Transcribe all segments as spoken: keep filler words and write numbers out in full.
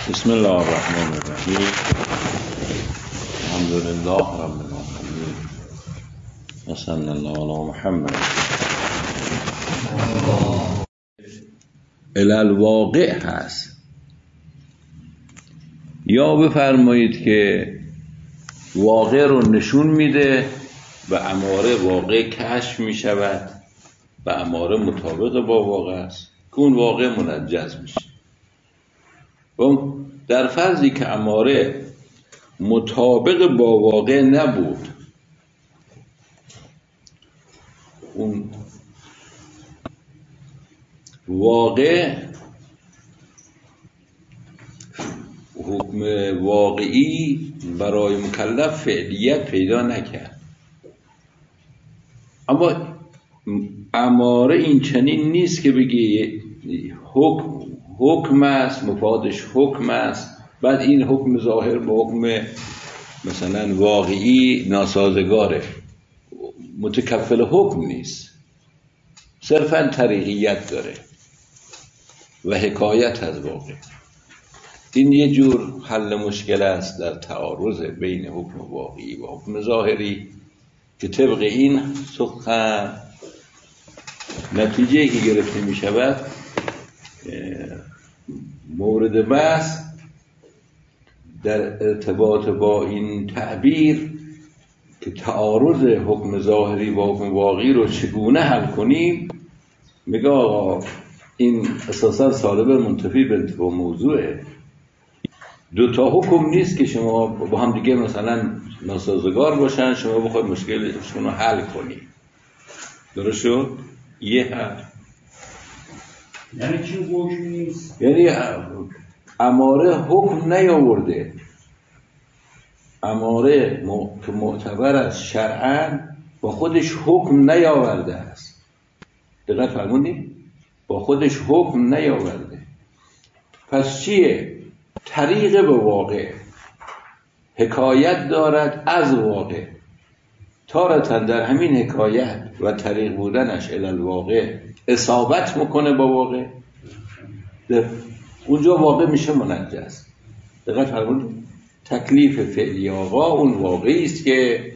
بسم الله الرحمن الرحیم. الحمدلله رب العالمین و صلی الله علی محمد. الالواقع هست، یا بفرمایید که واقع رو نشون میده و اماره واقع کشف میشود و اماره مطابق با واقع است که اون واقع منجز میشه. و در فرضی که اماره مطابق با واقع نبود، اون واقع حکم واقعی برای مکلف فعلیت پیدا نکرد. اما اماره این چنین نیست که بگی حکم حکم است، مفادش حکم است، بعد این حکم ظاهر با حکم مثلا واقعی ناسازگاره. متکفل حکم نیست، صرفا طریقیت داره و حکایت از واقع. این یه جور حل مشکل است در تعارض بین حکم واقعی و حکم ظاهری که طبق این سخن نتیجه که گرفته می شود مورد بحث در ارتباط با این تعبیر که تعارض حکم ظاهری با حکم واقعی رو چگونه حل کنیم، میگه آقا این اساسا سالب منتفی به انتفاع موضوعه. دو تا حکم نیست که شما با هم دیگه مثلا ناسازگار باشن شما بخواید مشکلشون رو حل کنید. درست شد؟ یه حل. یعنی چی حکم نیست؟ یعنی اماره حکم نیاورده، اماره که معتبر است شرعاً با خودش حکم نیاورده است. دقت فرمودید؟ با خودش حکم نیاورده. پس چیه؟ طریق به واقع، حکایت دارد از واقع. تارتاً در همین حکایت و طریق بودنش الالواقع اصابت میکنه با واقع، اونجا واقع میشه منجز. دقت فرمودید؟ تکلیف فعلی آقا اون واقعی است که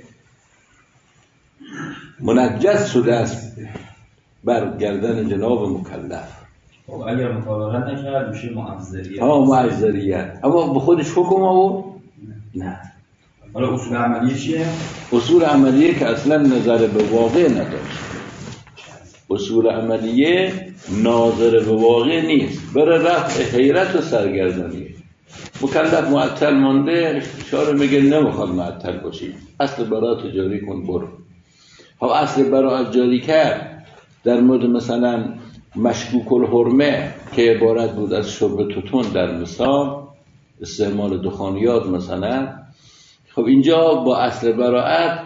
منجز شده است بر گردن جناب مکلف. خب اگر مطابقت نکرد میشه معذریت. ها معذریت. اما به خودش حکم آورد؟ نه. حالا اصول عملیه چیه؟ اصول عملیه که اصلا نظر به واقع نداشت. اصول عملیه ناظر به واقع نیست، برای رفع حیرت و سرگردانی. مکلف معطل مانده، اشاره میگه نمیخواد معطل باشی، اصل برات جاری کن برو. ها اصل برات جاری کرد در مورد مثلا مشکوک الحرمه که عبارت بود از شرب توتون در مثال استعمال دخانیات مثلا. خب اینجا با اصل براعت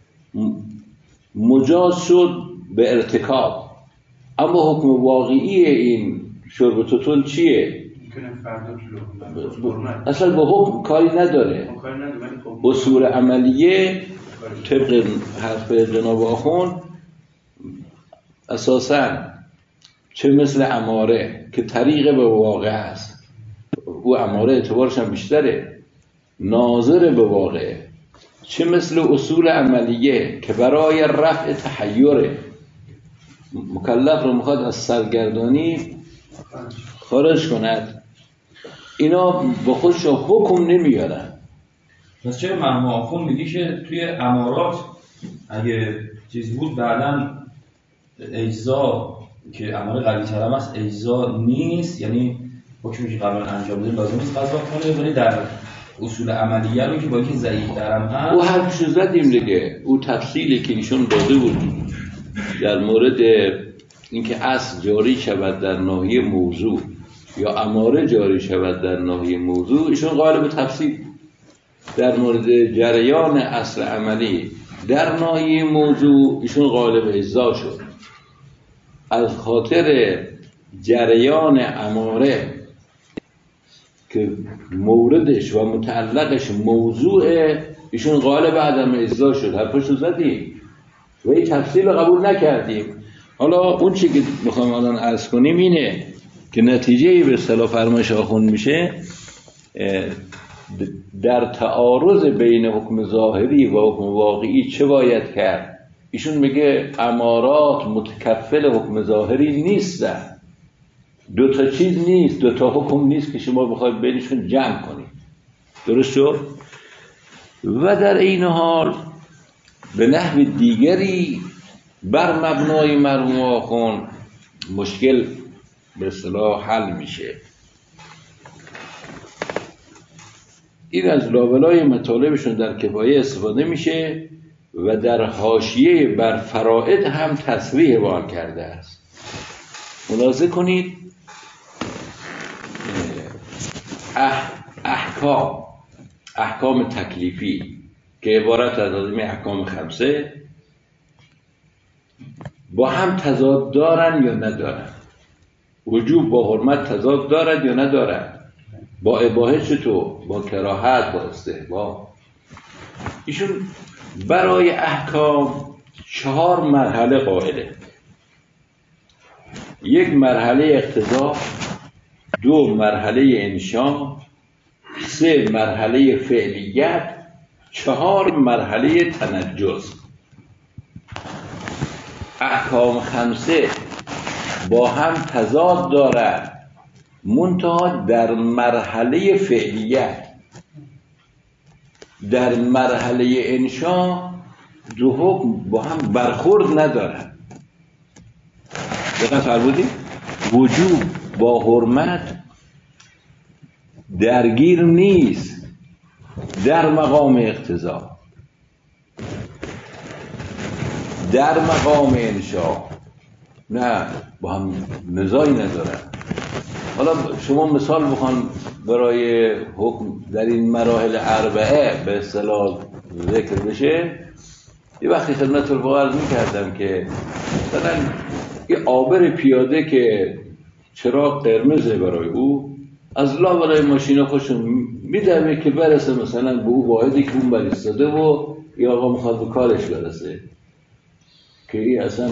مجاز شد به ارتکاب، اما حکم واقعی این شرب توتون چیه؟ اصلا با حکم کاری نداره. اصول عملیه طبق حرف جناب آخوند اساساً چه مثل اماره که طریق به واقع است، او اماره اعتبارش هم بیشتره، ناظر به واقع، چه مثل اصول عملیه که برای رفع تحیره، مکلف رو میخواد از سرگردانی خارج کند. اینا با خودش حکم نمیارن. پس چرا مرحوم آخوند میگی که توی امارات اگه چیز بود بعداً اجزا که اماره قوی ترم است اجزا نیست، یعنی حکمی که قبلا انجام دادیم لازم نیست قضا کنه، ولی در اصول عملیه رو که با اینکه ضعیف ترم هست او حرفشو زدیم دیگه. او تفصیلی که ایشون داده بود در مورد اینکه اصل جاری شود در ناحیه موضوع یا اماره جاری شود در ناحیه موضوع، ایشون غالب تفصیل در مورد جریان اصل عملی در ناحیه موضوع ایشون غالب اجزا شد. از خاطر جریان اماره که موردش و متعلقش موضوع ایشون غالب عدم اجزا شد. حرفشو زدیم و این تفصیل رو قبول نکردیم. حالا اون چی که میخوام الان عرض کنیم اینه که نتیجه به اصطلاح فرمایش آخوند میشه در تعارض بین حکم ظاهری و حکم واقعی چه باید کرد؟ ایشون میگه امارات متکفل حکم ظاهری نیستن. دو تا چیز نیست، دو تا حکم نیست که شما بخواید بینشون جمع کنید. درست شد؟ و در این حال به نحو دیگری بر مبنای مرحوم آخوند مشکل به اصطلاح حل میشه. این از لابلای مطالبشون در کفایه استفاده میشه و در حاشیه بر فرائض هم تصریح بیان کرده است. ملاحظه کنید اح... احکام احکام تکلیفی که عبارت از احکام خمسه با هم تضاد دارن یا ندارن؟ وجوب با حرمت تضاد دارد یا ندارد؟ با اباحه چطور؟ با کراهت، با استحباب؟ ایشون برای احکام چهار مرحله قائله. یک مرحله اقتضا، دو مرحله انشا، سه مرحله فعلیت، چهار مرحله تنجز. احکام خمسه با هم تضاد دارد منتها در مرحله فعلیت. در مرحله انشا دو حکم با هم برخورد ندارد. دقیق فرمودید؟ وجوب با حرمت درگیر نیست در مقام اقتضا، در مقام انشا نه، با هم نزاعی ندارن. حالا شما مثال بخوان برای حکم در این مراحل اربعه به اصطلاح ذکر بشه. یه وقتی خدمت رو عرض می‌کردم که مثلا یه عابر پیاده که چراغ قرمزه برای او، از لا برای ماشینا خوشون میدمه که برسه مثلا به او واحدی که اون بریستاده و یا آقا میخواد به کارش برسه، که این اصلا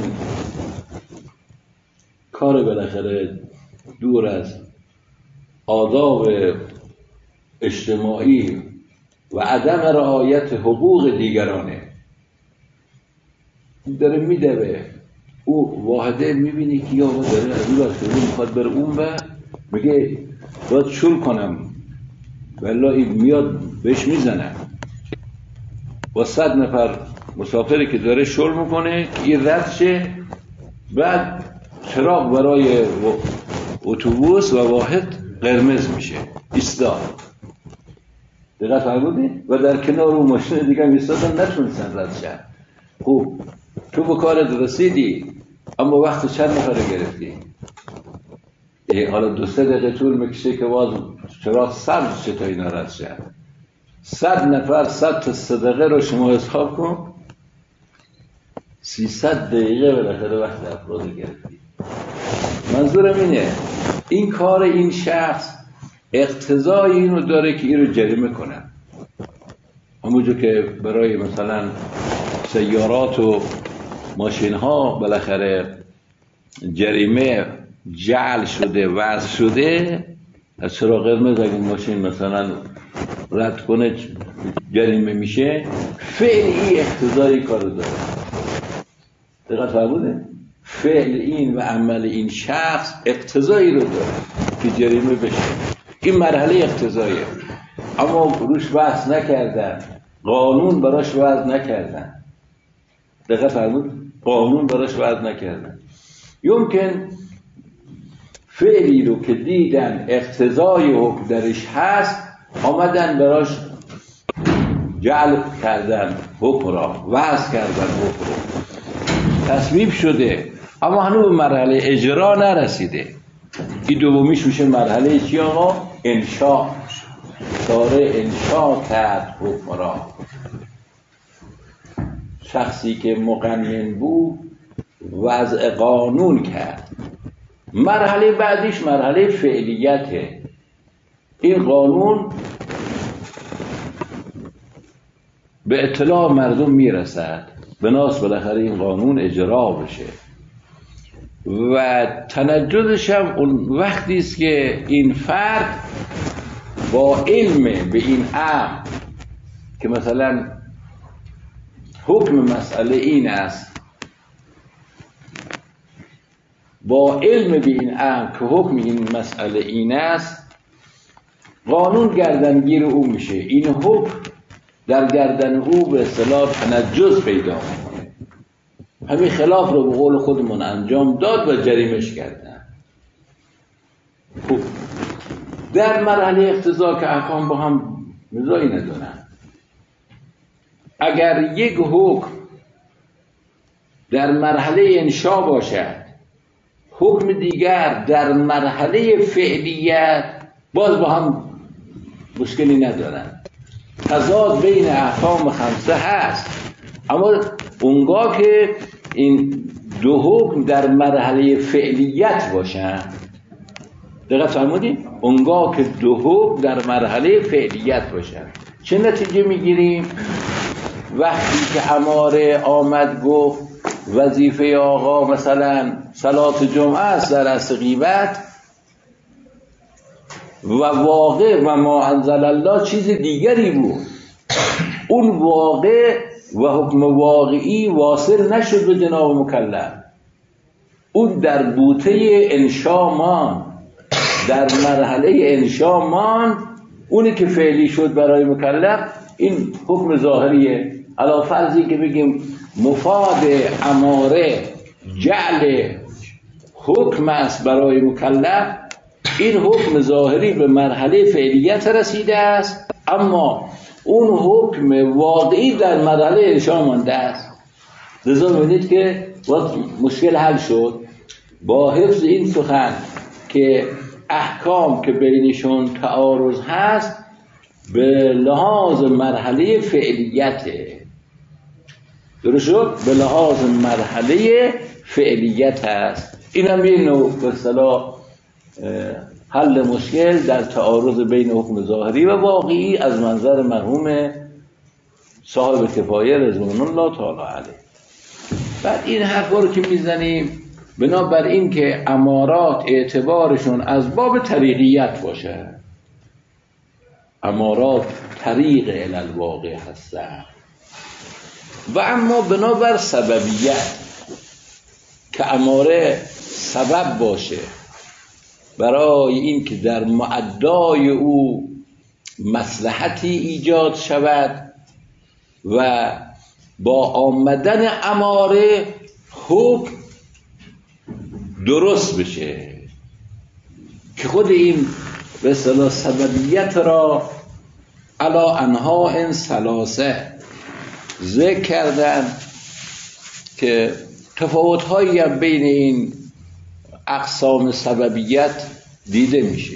کار بالاخره دور از آداب اجتماعی و عدم رعایت حقوق دیگرانه. داره میدوه، او واحده میبینی که یا داره از اون بسته میخواد بره اون و میگه باید شل کنم والله میاد بهش میزنم. با صد نفر مسافری که داره شل میکنه این رد شه، بعد چراغ برای اتوبوس و واحد قرمز میشه، ایستاد. دقت فرمودید؟ و در کنار اون ماشین دیگه هم ایستادن، نتونستن رد شن. خوب تو به کارت رسیدی اما وقت چند نفر گرفتی؟ حالا دو سه دقیقه طول میکشه که باز چراغ سبز شه تا اینا رد شن. صد نفر صد تا صدقه رو شما حساب کن، سیصد دقیقه بالاخره وقت افراد گرفتی. منظورم اینه این کار این شخص اقتضای اینو داره که اینو جریمه کنن. همونجور که برای مثلا سیارات و ماشین ها بالاخره جریمه جعل شده، وضع شده، از چراغ قرمز اگه ماشین مثلا رد کنه جریمه میشه، فعلی اقتضای کارو داره. دقیق فرموده؟ فعل این و عمل این شخص اقتضایی رو داره که جریمه بشه. این مرحله اقتضاییه، اما روش بحث نکردن، قانون براش وضع نکردن. دقیق فرمود؟ قانون براش وضع نکردن. یمکن فعلی رو که دیدن اقتضای حکم درش هست آمدن براش جعل کردن حکم را، وضع کردن حکم را، تصویب شده اما هنوز به مرحله اجرا نرسیده. این دومیش میشه مرحله چی آقا؟ انشاء. شارع انشاء کرد حکم را. شخصی که مقنن بود وضع قانون کرد. مرحله بعدیش مرحله فعلیته. این قانون به اطلاع مردم میرسد، بناس بالاخره این قانون اجرا بشه. و تنجدش هم اون وقتی است که این فرد با علم به این امر که مثلا حکم مسئله این است، با علم به این امر که حکم این مسئله این است، قانون گردنگیر او میشه. این حکم در گردن او به اصطلاح تنجس پیدا میکنه. همین خلاف رو به قول خودمون انجام داد و جریمش کردن. خب در مرحله اقتضا که احکام با هم مزایی ندارن، اگر یک حکم در مرحله انشا باشد، حکم دیگر در مرحله فعلیت، باز با هم مشکلی ندارن. تضاد بین احکام خمسه هست، اما اونگاه که این دو حکم در مرحله فعلیت باشن، دقیق فرمودین؟ اونگاه که دو حکم در مرحله فعلیت باشن چه نتیجه میگیریم؟ وقتی که اماره آمد گفت وظیفه آقا مثلا صلات جمعه است در عصر غیبت، و واقع و ما انزل الله چیز دیگری بود، اون واقع و حکم واقعی واصل نشد به جناب مکلف، اون در بوته انشا مان، در مرحله انشا مان، اونی که فعلی شد برای مکلف این حکم ظاهریه. علا فرضی که بگیم مفاد اماره جعل حکم است برای مکلف، این حکم ظاهری به مرحله فعلیت رسیده است، اما اون حکم واقعی در مرحله انشا مانده است. لذا می‌بینید که مشکل حل شد با حفظ این سخن که احکام که بینشون تعارض هست به لحاظ مرحله فعلیته. درست شد؟ به لحاظ مرحله فعلیت هست. این هم یه نوع به اصطلاح حل مشکل در تعارض بین حکم ظاهری و واقعی از منظر مرحوم صاحب کفایه رضوان الله تعالی علیه. بعد این حرفا رو که میزنیم بنابر این که امارات اعتبارشون از باب طریقیت باشه، امارات طریق الالواقع هستن، و اما بنابر سببیت که اماره سبب باشه برای این که در معدای او مصلحتی ایجاد شود و با آمدن اماره حکم درست بشه، که خود این به اصطلاح سببیت را علا انواع ثلاثه ذکر کردن که تفاوت‌هایی هم بین این اقسام سببیت دیده میشه.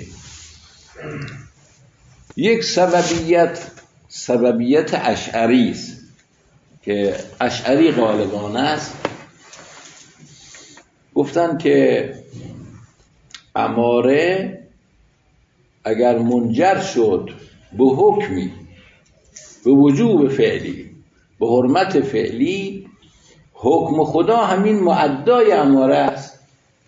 یک سببیت سببیت اشعری است که اشعری غالبانه است. گفتن که اماره اگر منجر شد به حکمی، به وجوب فعلی، به حرمت فعلی، حکم خدا همین معدای اماره است.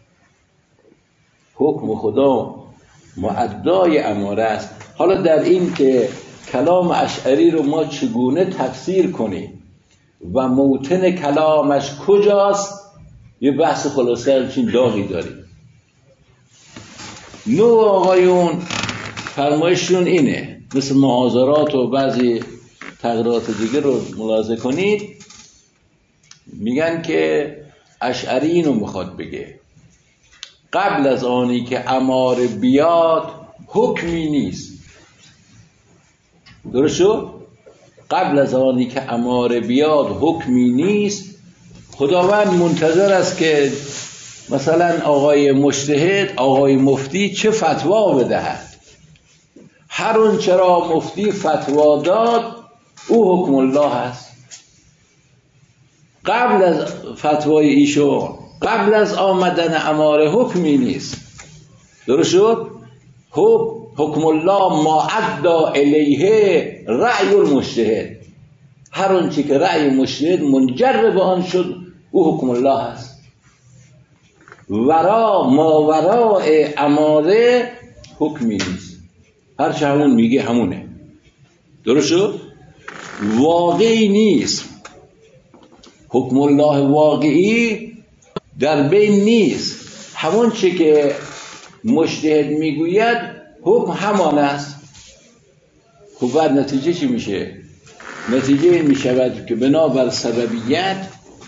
حکم خدا معدای اماره است. حالا در این که کلام اشعری رو ما چگونه تفسیر کنیم و موطن کلامش کجاست، یه بحث خلاصه همچین داغی داریم. نوع آقایون فرمایششون اینه، مثل معاذرات و بعضی تغییرات دیگه رو ملاحظه کنید، میگن که اشعری اینو میخواد بگه قبل از آنی که اماره بیاد حکمی نیست. درست شد؟ قبل از آنی که اماره بیاد حکمی نیست. خداوند منتظر است که مثلا آقای مجتهد، آقای مفتی چه فتوا بدهد. هر اون چرا مفتی فتوا داد او حکم الله است. قبل از فتوای ایشون، قبل از آمدن اماره حکمی نیست. درست شد؟ حکم الله ما عدا الیه رأی المجتهد. هر اون چی که رأی مجتهد منجر به آن شد او حکم الله است. ورا ما وراء اماره حکمی نیست. هر چه همون میگه همونه. درست شد؟ واقعی نیست. حکم الله واقعی در بین نیست. همون چه که مجتهد میگوید حکم همان است. خب بعد نتیجه چی میشه؟ نتیجه این میشود که بنابر سببیت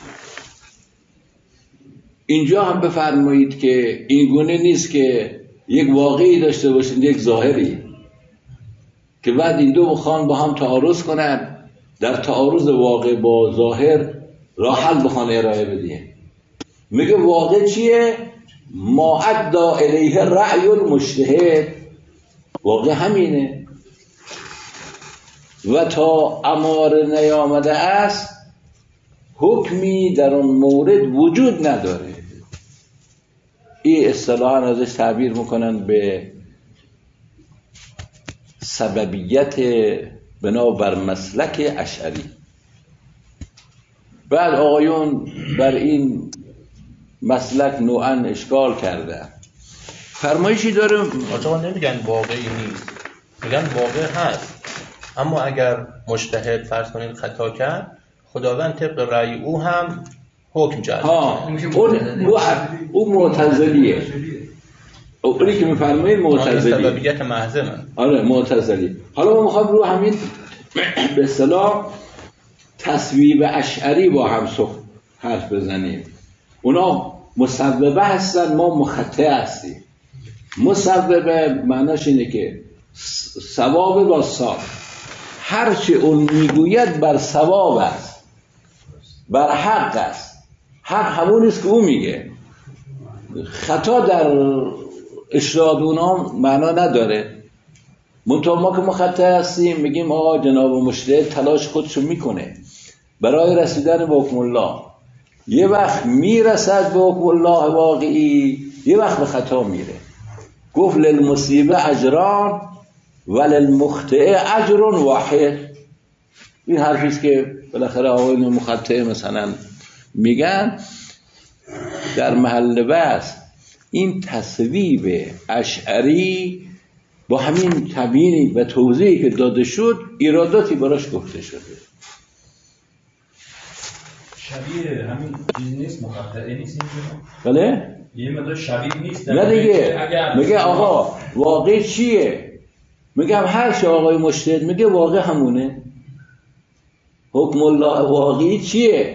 اینجا هم بفرمایید که این گونه نیست که یک واقعی داشته باشید یک ظاهری، که بعد این دو بخوان با هم تعارض کنن، در تعارض واقع با ظاهر راه حل بخوان ارائه بدین. میگه واقع چیه؟ ما ادعا الیه رأی المجتهد، واقع همینه و تا اماره نیامده است حکمی در اون مورد وجود نداره. این اصطلاحاً ازش تعبیر میکنن به سببیت بنابر مسلک اشعری. بعد آقایون بر این مسلک نوعاً اشکال کرده. فرمایشی داره آقا نمیگن واقعی نیست، میگن واقع هست، اما اگر مجتهد فرض کنید خطا کرد، خداوند طبق رأی او هم حکم جاری کنه. اون اون معتزلیه. اونی که میفرمایید معتزلی. سببیت محضه من. آره معتزلی. حالا ما میخوام رو همین به اصطلاح تصویب اشعری با هم حرف بزنیم. اونا مسببه هستن، ما مخطئ هستیم. مسببه معناش اینه که ثواب با صاف، هرچه اون میگوید بر ثواب است، بر حق است. حق همون است که اون میگه. خطا در اشراط اونا معنا نداره. منتها ما که مخطئ هستیم میگیم آقا جناب مجتهد تلاش خودشو میکنه برای رسیدن به حکم الله. یه وقت میرسد به حکم الله واقعی، یه وقت به خطا میره. گفت للمصیبه اجران وللمخطئ اجر واحد. این حرفیست که بالاخره آقایون مخطئ مثلا میگن در محل بحث. این تصویب اشعری با همین تبیینی و توضیحی که داده شد ایراداتی براش گفته شده. شبیه همین چیز نیست، مخطئ نیست اینجا. بله؟ یه مقدار شبیه نیست. نه دیگه میگه آقا واقع چیه؟ میگم هر چه آقای مجتهد میگه واقع همونه. حکم الله واقعی چیه؟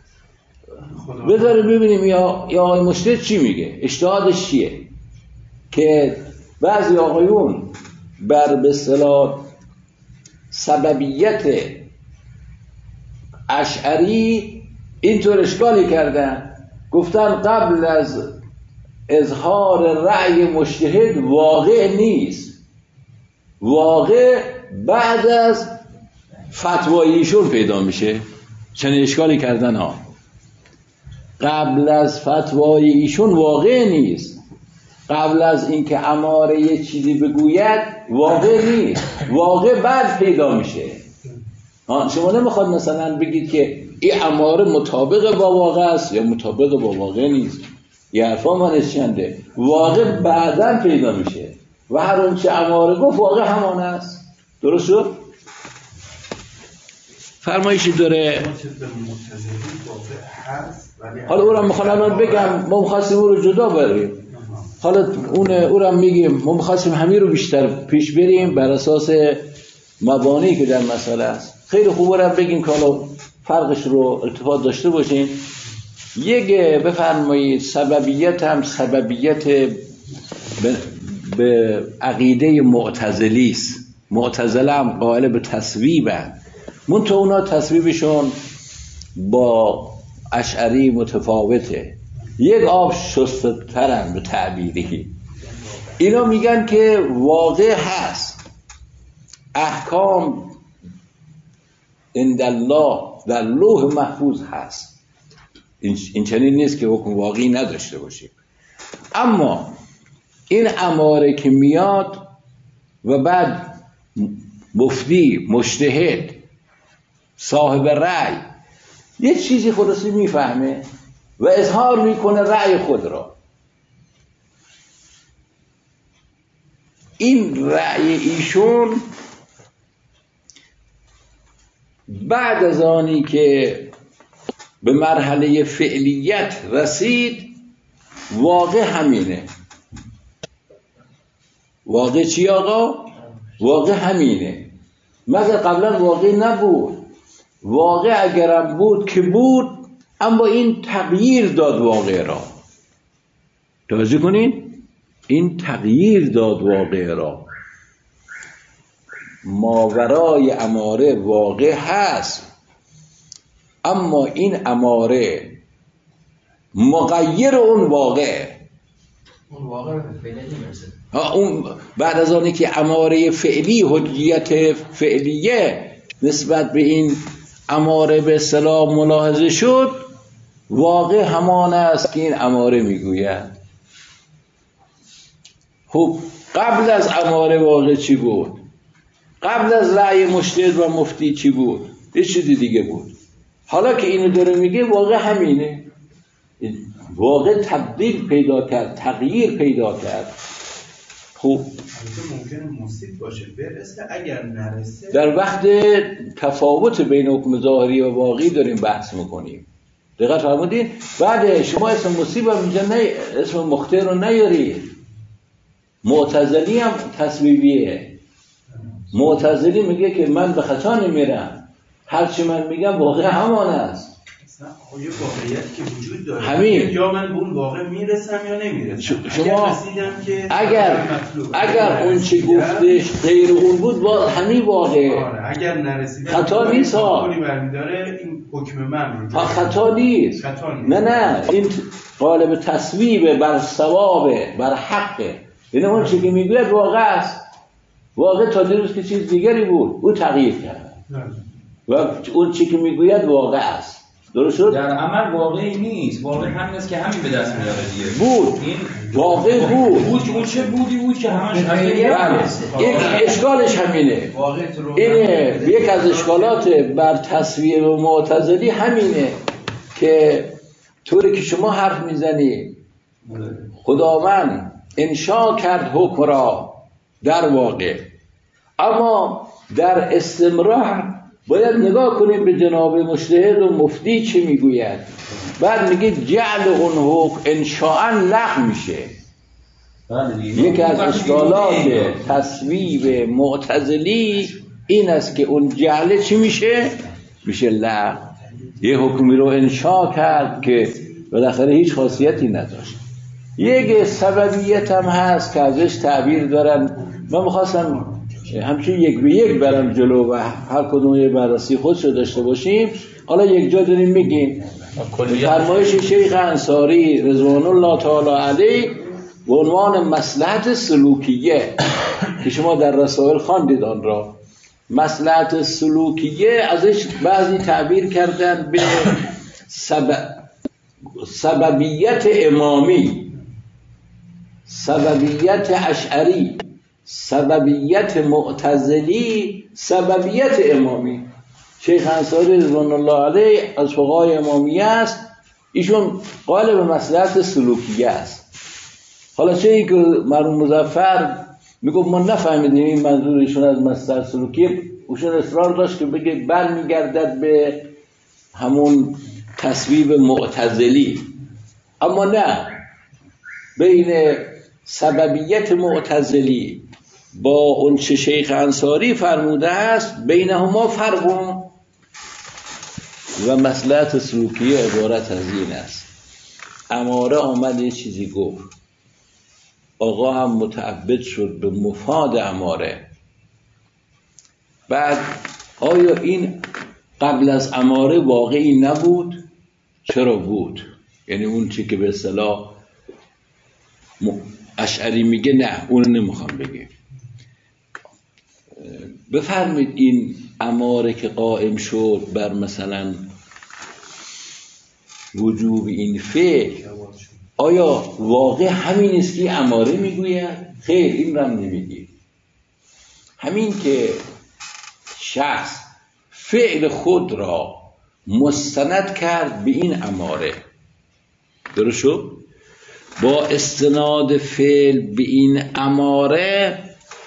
بذاره ببینیم یا یا آقای مجتهد چی میگه، اجتهادش چیه. که بعضی آقایون بر به اصطلاح سببیت اشعری اینطور اشکالی کردن، گفتن قبل از اظهار رأی مجتهد واقع نیست، واقع بعد از فتوای ایشون پیدا میشه. چنین اشکالی کردن ها. قبل از فتوای ایشون واقع نیست، قبل از اینکه اماره یه چیزی بگوید واقع نیست، واقع بعد پیدا میشه. شما نمیخواد مثلا بگید که این اماره مطابق با واقع است یا مطابق با واقع نیست. یه حرفا منش چنده، واقع بعداً پیدا میشه و هر اون چه اماره گفت واقع همان است. درست شد؟ فرمایشی داره. حالا او را میخوام بگم، ما میخواستیم او رو جدا بریم، حالا اون او را میگیم، ما میخواستیم همین رو بیشتر پیش بریم بر اساس مبانی که در مسئله است. خیلی خوبه را بگیم که حالا فرقش رو ارتباط داشته باشین. یک بفرمایید سببیت هم سببیت به, به عقیده معتزلی است. معتزله هم قائل به تصویبن، منتها اونا تصویبشون با اشعری متفاوته. یک آب شست‌ترن به تعبیری. اینا میگن که واقع هست، احکام عند الله در لوح محفوظ هست. این چنین نیست که حکم واقعی نداشته باشیم. اما این اماره که میاد و بعد مفتی مجتهد صاحب رأی یه چیزی خلاصی میفهمه و اظهار میکنه رأی خود را، این رأی ایشون بعد از آنی که به مرحله فعلیت رسید واقع همینه. واقع چی آقا؟ واقع همینه. مگر قبلا واقع نبود؟ واقع اگرم بود که بود، اما این تغییر داد واقع را. توجه کنین، این تغییر داد واقع را. ماورای اماره واقع هست، اما این اماره مغیر اون واقع. اون واقع به فعلی نمیرسه. اون بعد از آنی که اماره فعلی حجیت فعلیه نسبت به این اماره به اصطلاح ملاحظه شد، واقع همان است که این اماره میگوید. خب قبل از اماره واقع چی بود؟ قبل از رأی مجتهد و مفتی چی بود؟ یه چیزی دیگه بود. حالا که اینو داره میگه واقع همینه. واقع تبدیل پیدا کرد، تغییر پیدا کرد. خب ممکنه مصیب باشه برسه، اگر نرسه در وقت تفاوت بین حکم ظاهری و واقعی داریم بحث میکنیم. دقت فرمودین؟ بعد شما اسم مصیب هم اینجا نه، اسم مختار رو نیارید. معتزلی هم تصویبیه. معتزلی میگه که من به خطا نمیرم، هرچی من میگم واقع همان است. آیا واقعیت که وجود داره همین. یا من به اون واقع میرسم یا نمیرسم؟ شما اگر که اگر اگر اون چی گفتش غیر اون بود با همین واقع. آره. اگر نرسیدم خطا نیست ها. برمیداره این حکم من رو. ها خطا نیست. خطا نیست. نه نه این قالب تصویب بر ثوابه، بر حقه. یعنی اون چی که میگوید واقع است. واقع تا دیروز که چیز دیگری بود، او تغییر کرد. و اون چی که میگوید واقع است. درست شد؟ در عمل واقعی نیست. واقع همین است که همین به دست میاره دیگه. بود. این واقع بود. بود که اون چه بودی بود که همش یک اشکالش همینه. اینه یک از اشکالات بر تصویب و معتزلی همینه که طوری که شما حرف میزنی خداوند انشا کرد حکم را در واقع، اما در استمرار باید نگاه کنیم به جناب مجتهد و مفتی چه میگوید. بعد میگه جعل اون حکم انشاءً لغو میشه. یکی از اشکالات تصویب معتزلی این است که اون جعل چی میشه؟ میشه لغو. یه حکمی رو انشاء کرد که بالاخره هیچ خاصیتی نداشت. یک سببیت هم هست که ازش تعبیر دارن. من میخواستم همچنین یک به یک برم جلو و هر کدوم یه بررسی خودش رو داشته باشیم. حالا یک جا داریم میگیم فرمایش شیخ انصاری رضوان الله تعالی علیه به عنوان مصلحت سلوکیه که شما در رسائل خواندید آن را. مصلحت سلوکیه ازش بعضی تعبیر کردن به سبب سببیت امامی، سببیت اشعری، سببیت معتزلی، سببیت امامی. شیخ انصاری رضوان الله علیه از فقهای امامیه است. ایشون قائل به مصلحت سلوکیه است. حالا چه این که مرحوم مظفر میگه ما نفهمیدیم این منظورشون از مصلحت سلوکیه، ایشون اصرار داشت که بگه برمیگردد به همون تصویب معتزلی. اما نه، بین سببیت معتزلی با اون چه شیخ انصاری فرموده است بینهما فرق و مصلحت سلوکیه عبارت از این است. اماره آمد یه چیزی گفت، آقا هم متعبد شد به مفاد اماره. بعد آیا این قبل از اماره واقعی نبود؟ چرا بود؟ یعنی اون چی که به اصطلاح اشعری میگه نه، اون نمیخوام بگه. بفرمید این اماره که قائم شد بر مثلا وجوب این فعل، آیا واقع همین است که اماره میگوید؟ خیر، این رم نمیگه. همین که شخص فعل خود را مستند کرد به این اماره، درست شد؟ با استناد فعل به این اماره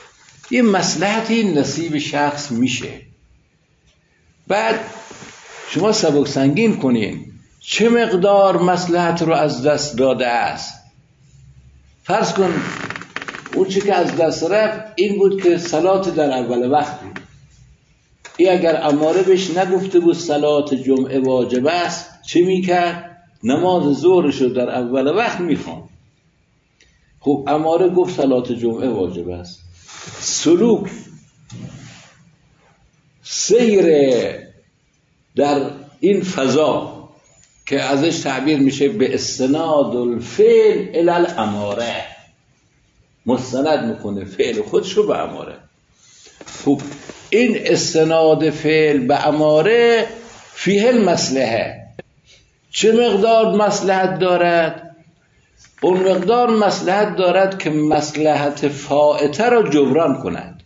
یه مصلحتی نصیب شخص میشه. بعد شما سبک سنگین کنین چه مقدار مصلحت رو از دست داده است. فرض کن اون چی که از دست رفت این بود که صلات در اول وقت بود. این اگر اماره بهش نگفته بود صلات جمعه واجب است، چه میکرد؟ نماز ظهرش رو در اول وقت میخوان. خب اماره گفت صلات جمعه واجب است. سلوک سیر در این فضا که ازش تعبیر میشه به استناد الفعل الی الاماره، مستند میکنه فعل خودش رو به اماره. خب این استناد فعل به اماره فیه المصلحه، چه مقدار مصلحت دارد؟ اون مقدار مصلحت دارد که مصلحت فائته را جبران کند.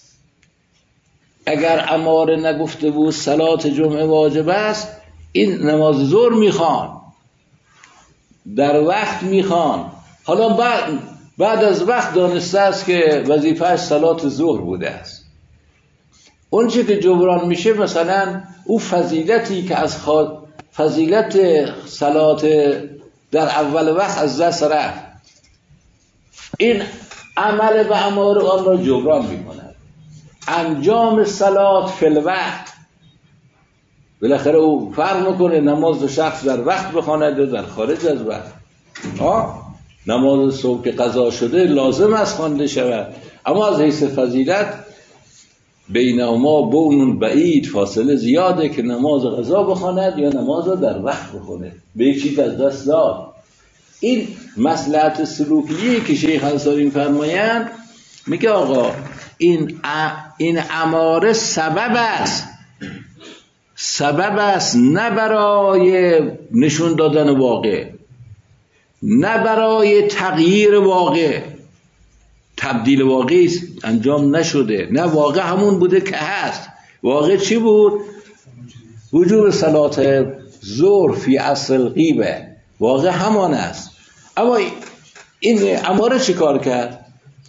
اگر اماره نگفته بود صلات جمعه واجب است، این نماز ظهر میخوان، در وقت میخوان، حالا بعد بعد از وقت دانسته است که وظیفه‌اش صلات ظهر بوده است. اون چی که جبران میشه مثلا او فضیلتی که از خوا... فضیلت صلات در اول وقت از دست رفت، این عمل به اماره آن را جبران میکند. انجام صلات فی الوقت، بالاخره او فرق میکنه نماز شخص در وقت بخواند یا در خارج از وقت. آه نماز صبح که قضا شده لازم است خوانده شود، اما از حیث فضیلت بینهما بون بعید، فاصله زیاده که نماز قضا بخواند یا نماز رو در وقت بخونه، به یک چیز از دست داد. این مصلحت سلوکیه که شیخ انصاری فرمایند، میگه آقا این ا... این اماره سبب است، سبب است نه برای نشون دادن واقع، نه برای تغییر واقع، تبدیل واقعی انجام نشده، نه واقع همون بوده که هست. واقع چی بود؟ وجوب صلات ظهر فی عصر الغیبه، واقع همان است. اما این اماره چی کار کرد؟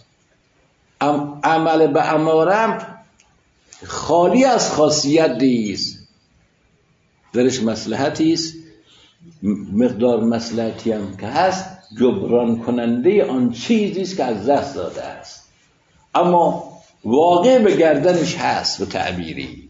عمل به امارم خالی از خاصیت دیست، درش مصلحتی است، مقدار مصلحتی هم که هست جبران کننده آن چیزی است که از دست داده است، اما واقع به گردنش هست به تعبیری.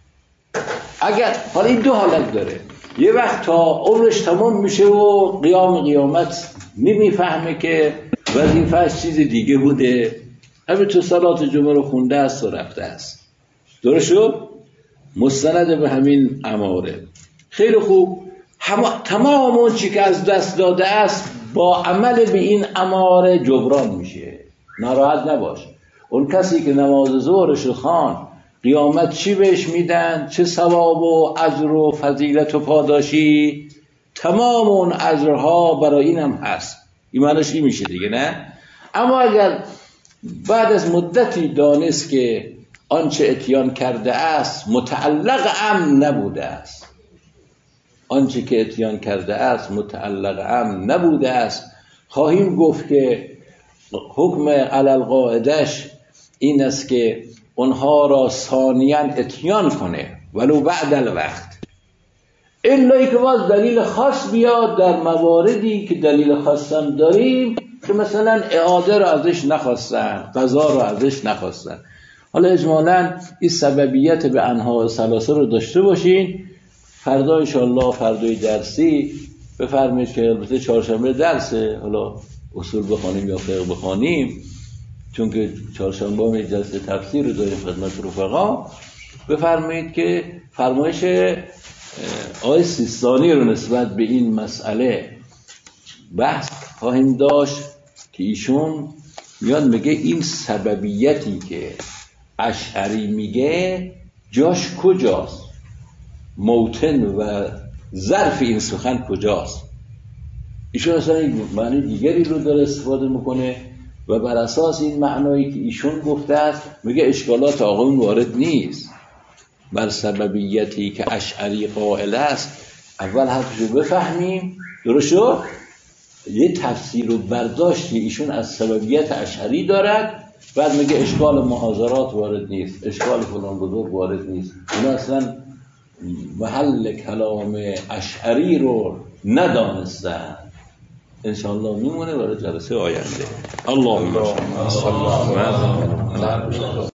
اگر حالا این دو حالت داره، یه وقت تا عمرش تمام میشه و قیام قیامت نمیفهمه که وظیفه‌اش چیز دیگه بوده، همین تو صلات جمعه رو خونده است و رفته است، درست شد؟ مستند به همین اماره. خیلی خوب، تمام اون چی که از دست داده است با عمل به این اماره جبران میشه. ناراحت نباش، اون کسی که نماز ظهرش رو خواند قیامت چی بهش میدن؟ چه ثواب و اجر و فضیلت و پاداشی؟ تمام اون اجرها برای اینم هست. این معنیش این میشه دیگه، نه؟ اما اگر بعد از مدتی دانست که آنچه اتیان کرده است متعلق امن نبوده است، آنچه که اتیان کرده است متعلق امن نبوده است، خواهیم گفت که حکم علل قاعدش این است که اونها را ثانیاً اتیان کنه ولو بعد الوقت، الا که باز دلیل خاص بیاد در مواردی که دلیل خاصم داریم که مثلا اعاده را ازش نخواستن، قضا را ازش نخواستن. حالا اجمالاً این سببیت به انواع ثلاثه رو داشته باشین. فردا انشاءالله فردای درسی بفرمایید که البته چهارشنبه درسه، حالا اصول بخوانیم یا فقه بخوانیم، چون که چهارشنبه هم جلسه تفسیر رو داریم خدمت رفقا، بفرمایید که فرمایش آقای سیستانی رو نسبت به این مسئله بحث خواهیم داشت که ایشون میاد میگه این سببیتی که اشعری میگه جاش کجاست، موطن و ظرف این سخن کجاست. ایشون اصلا این معنی دیگری رو داره استفاده میکنه و بر اساس این معنایی که ایشون گفته است میگه اشکالات آقایون وارد نیست. بر سببیتی که اشعری قائل است اول حرفشو بفهمیم، درست شد؟ یه تفسیر و برداشتی ایشون از سببیت اشعری دارد بعد میگه اشکال محاضرات وارد نیست، اشکال فلان بزرگ وارد نیست. اونا اصلا محل کلام اشعری رو ندانستن. انشاءالله میمونه برای جلسه آینده. اللهم صل علی محمد.